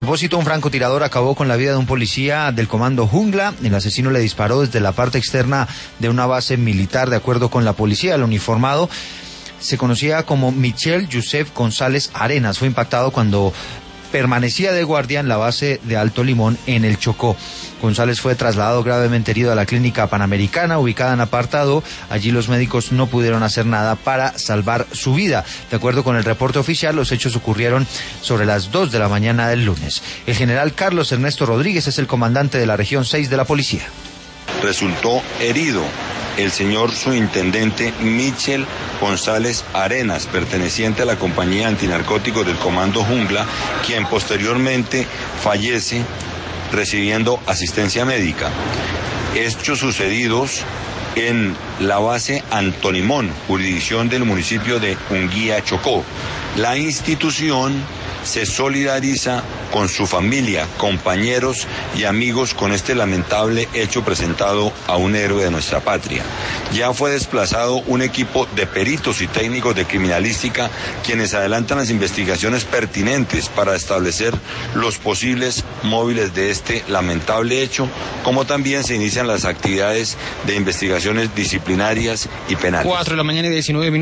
A propósito, un francotirador acabó con la vida de un policía del comando Jungla. El asesino le disparó desde la parte externa de una base militar. De acuerdo con la policía, el uniformado se conocía como Michel Joseph González Arenas. Fue impactado cuando permanecía de guardia en la base de Alto Limón, en el Chocó. González fue trasladado gravemente herido a la clínica Panamericana, ubicada en Apartado. Allí los médicos no pudieron hacer nada para salvar su vida. De acuerdo con el reporte oficial, los hechos ocurrieron sobre las 2 de la mañana del lunes. El general Carlos Ernesto Rodríguez es el comandante de la región 6 de la policía. Resultó herido el señor subintendente Michel González Arenas, perteneciente a la compañía antinarcóticos del comando Jungla, quien posteriormente fallece recibiendo asistencia médica. Hechos sucedidos en la base Antonimón, jurisdicción del municipio de Unguía, Chocó. La institución se solidariza con su familia, compañeros y amigos con este lamentable hecho presentado a un héroe de nuestra patria. Ya fue desplazado un equipo de peritos y técnicos de criminalística, quienes adelantan las investigaciones pertinentes para establecer los posibles móviles de este lamentable hecho, como también se inician las actividades de investigaciones disciplinarias y penales. 4 de la mañana y 19 minutos.